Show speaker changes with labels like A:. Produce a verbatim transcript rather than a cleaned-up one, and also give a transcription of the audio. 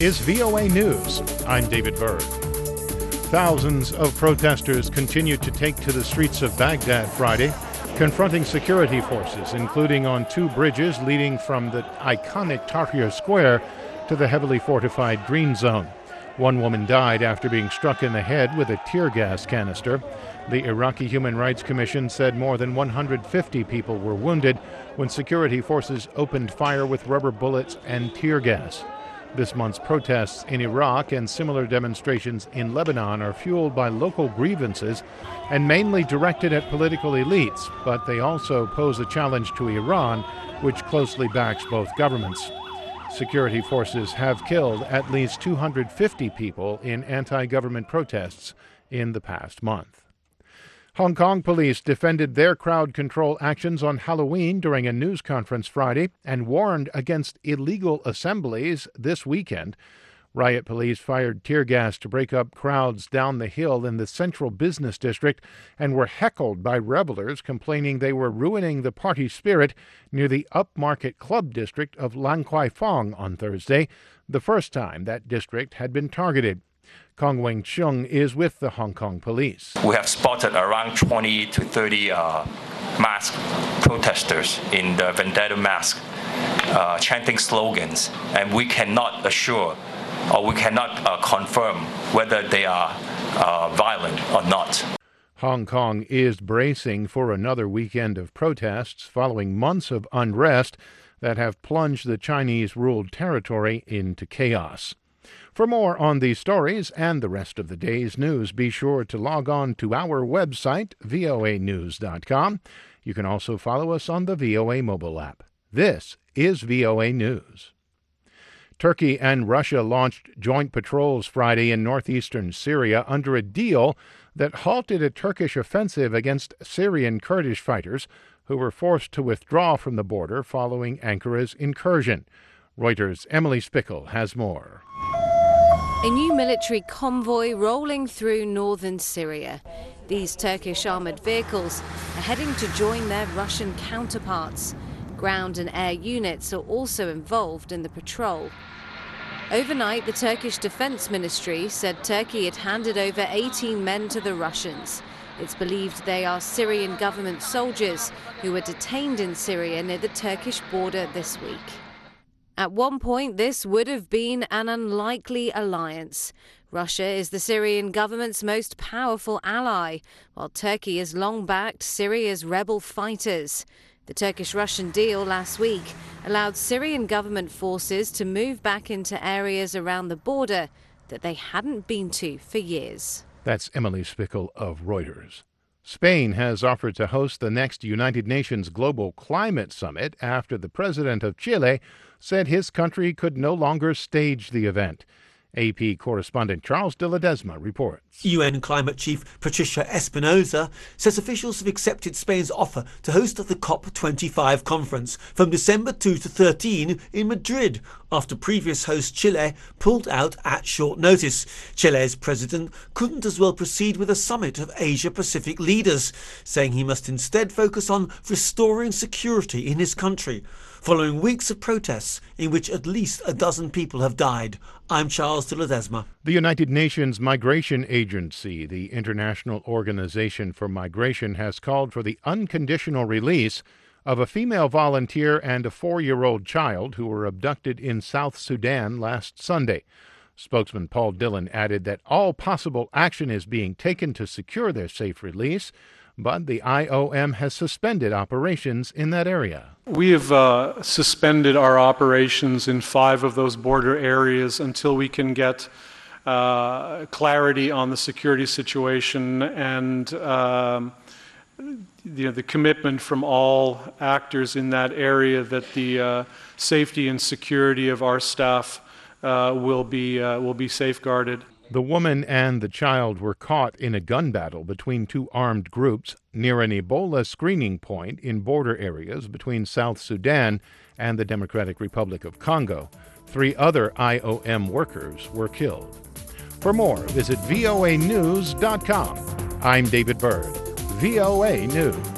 A: Is V O A News. I'm David Byrd. Thousands of protesters continued to take to the streets of Baghdad Friday, confronting security forces, including on two bridges leading from the iconic Tahrir Square to the heavily fortified Green Zone. One woman died after being struck in the head with a tear gas canister. The Iraqi Human Rights Commission said more than one hundred fifty people were wounded when security forces opened fire with rubber bullets and tear gas. This month's protests in Iraq and similar demonstrations in Lebanon are fueled by local grievances and mainly directed at political elites, but they also pose a challenge to Iran, which closely backs both governments. Security forces have killed at least two hundred fifty people in anti-government protests in the past month. Hong Kong police defended their crowd control actions on Halloween during a news conference Friday and warned against illegal assemblies this weekend. Riot police fired tear gas to break up crowds down the hill in the central business district and were heckled by revelers complaining they were ruining the party spirit near the upmarket club district of Lang Kwai Fong on Thursday, the first time that district had been targeted. Kong Weng Chung is with the Hong Kong police.
B: We have spotted around twenty to thirty uh, masked protesters in the vendetta mask, uh, chanting slogans, and we cannot assure or we cannot uh, confirm whether they are uh, violent or not.
A: Hong Kong is bracing for another weekend of protests following months of unrest that have plunged the Chinese-ruled territory into chaos. For more on these stories and the rest of the day's news, be sure to log on to our website, V O A news dot com. You can also follow us on the V O A mobile app. This is V O A News. Turkey and Russia launched joint patrols Friday in northeastern Syria under a deal that halted a Turkish offensive against Syrian Kurdish fighters who were forced to withdraw from the border following Ankara's incursion. Reuters' Emily Spickle has more.
C: A new military convoy rolling through northern Syria. These Turkish armoured vehicles are heading to join their Russian counterparts. Ground and air units are also involved in the patrol. Overnight, the Turkish Defence Ministry said Turkey had handed over eighteen men to the Russians. It's believed they are Syrian government soldiers who were detained in Syria near the Turkish border this week. At one point, this would have been an unlikely alliance. Russia is the Syrian government's most powerful ally, while Turkey has long backed Syria's rebel fighters. The Turkish-Russian deal last week allowed Syrian government forces to move back into areas around the border that they hadn't been to for years.
A: That's Emily Spickle of Reuters. Spain has offered to host the next United Nations Global Climate Summit after the president of Chile said his country could no longer stage the event. A P correspondent Charles de Ledesma reports.
D: U N climate chief Patricia Espinosa says officials have accepted Spain's offer to host the COP twenty-five conference from December second to thirteenth in Madrid, after previous host Chile pulled out at short notice. Chile's president couldn't as well proceed with a summit of Asia-Pacific leaders, saying he must instead focus on restoring security in his country, following weeks of protests in which at least a dozen people have died. I'm Charles de Ledesma.
A: The United Nations Migration Agency, the International Organization for Migration, has called for the unconditional release of a female volunteer and a four-year-old child who were abducted in South Sudan last Sunday. Spokesman Paul Dillon added that all possible action is being taken to secure their safe release, but the I O M has suspended operations in that area.
E: We have uh, suspended our operations in five of those border areas until we can get uh, clarity on the security situation and um, you know, the commitment from all actors in that area that the uh, safety and security of our staff uh, will be uh, will be safeguarded.
A: The woman and the child were caught in a gun battle between two armed groups near an Ebola screening point in border areas between South Sudan and the Democratic Republic of Congo. Three other I O M workers were killed. For more, visit V O A news dot com. I'm David Byrd, V O A News.